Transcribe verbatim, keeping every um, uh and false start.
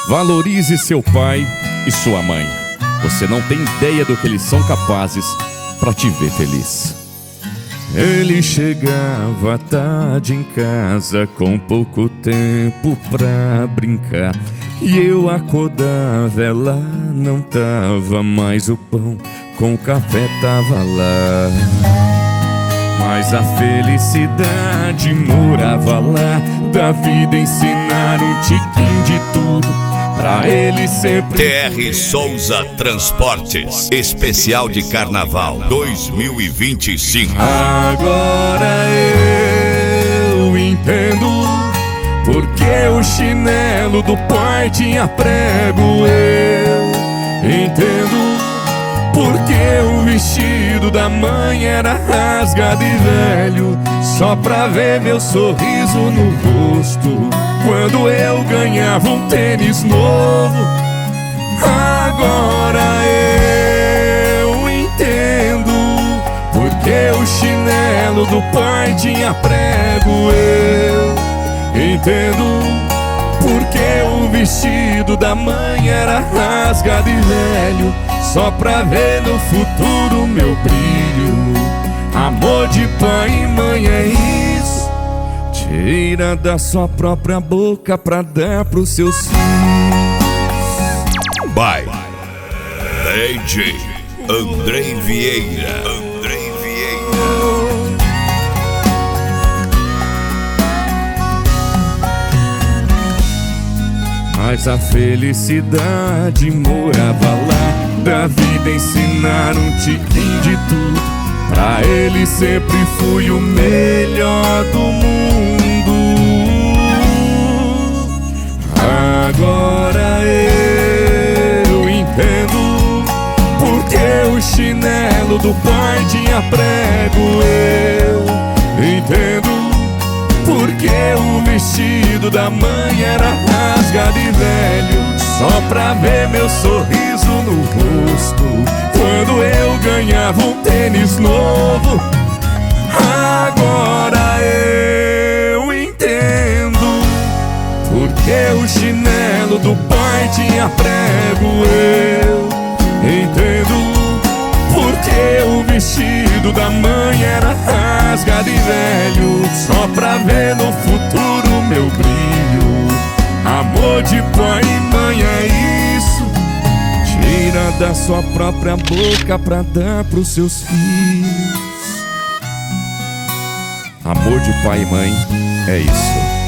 Valorize seu pai e sua mãe. Você não tem ideia do que eles são capazes para te ver feliz. Ele chegava tarde em casa com pouco tempo pra brincar, e eu acordava, ela não tava, mas o pão com o café tava lá. Mas a felicidade morava lá, da vida ensinar um tiquinho de tudo pra ele sempre. T R Souza Transportes, especial de Carnaval dois mil e vinte e cinco. Agora eu entendo porque o chinelo do pai tinha prego. Eu entendo porque o vestido da mãe era rasgado e velho, só pra ver meu sorriso no rosto quando eu ganhava um tênis novo. Agora eu entendo porque o chinelo do pai tinha prego. Eu entendo porque o vestido da mãe era rasgado e velho, só pra ver no futuro meu brilho. Amor de pai e mãe é isso, tira da sua própria boca pra dar pros seus filhos. By D J Andrei Vieira. Andrei Vieira. Mas a felicidade morava lá, da vida ensinar um tiquinho de tudo pra ele sempre fui o melhor do mundo. Agora eu entendo porque o chinelo do pai tinha prego. Eu entendo porque o vestido da mãe era rasgado e velho, só pra ver meu sorriso no rosto quando eu ganhava um tênis novo. Agora eu entendo porque o chinelo do pai tinha prego. Eu entendo porque o vestido da mãe era rasgado e velho, só pra ver no futuro meu brilho. Amor de pai e mãe é isso, tira da sua própria boca pra dar pros seus filhos. Amor de pai e mãe é isso.